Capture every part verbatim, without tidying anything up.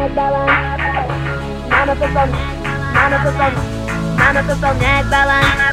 пополняет баланс. Мама пополняет, мама пополняет, мама пополняет баланс.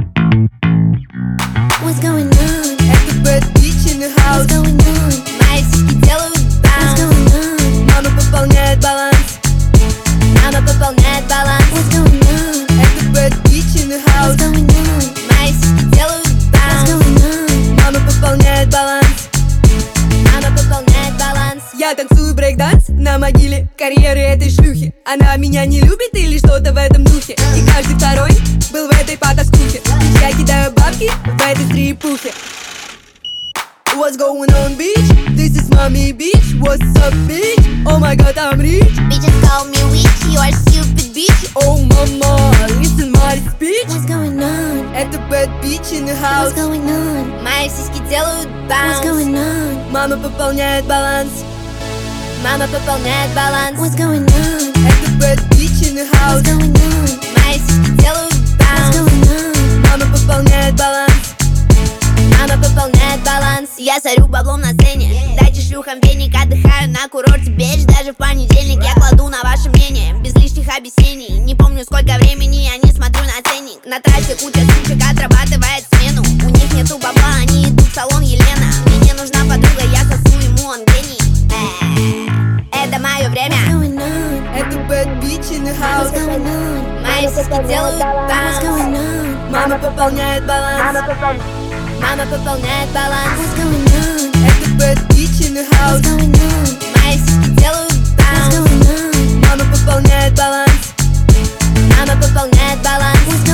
What's going on? Это bad bitch in the house. What's going on? Мои сиськи делают What's баунс. going on? Мама пополняет баланс. Мама пополняет баланс. What's going on? Это bad bitch in the house. What's going on? Мои сиськи делают What's баунс. going on? Мама пополняет баланс. Мама пополняет баланс. Я танцую брейк-данс на могиле карьеры этой шлюхи. Она меня не любит или что-то в этом духе. И каждый второй был в этой потаскухе. Я кидаю бабки в этой стрипухе. What's going on, bitch? This is mommy, bitch. What's up, bitch? Oh my god, I'm rich. Bitches call me witch, you are stupid bitch. Oh mama, listen my speech. What's going on? Это bad bitch in the What's house. going on? Мои сиськи делают What's баунс. going on? Мама пополняет баланс. Мама пополняет баланс. What's going on? Это bad bitch in the house. What's going on? Мои сиськи делают What's баунс. going on? Мама пополняет баланс. Мама пополняет баланс. Я сорю баблом на сцене. Дайте шлюхам веник, отдыхаю на курорте Бельш. Даже в понедельник я кладу на ваше мнение без лишних объяснений. Не помню сколько времени, я не смотрю на ценник. На трассе куча сучек отрабатывает смену. У них нету бабла, они идут в салон Елена. Мне не нужна подруга, я сосу ему, он гений. Э, Это мое время. What's going on? Это bad bitch in the house. What's going on? Мои сиськи делают What's баунс. going on? Мама пополняет баланс. Мама пополняет баланс. What's going on? Это bad bitch in the What's house. going on? Мои сиськи делают What's баунс. going on? Мама пополняет баланс. Мама пополняет баланс. What's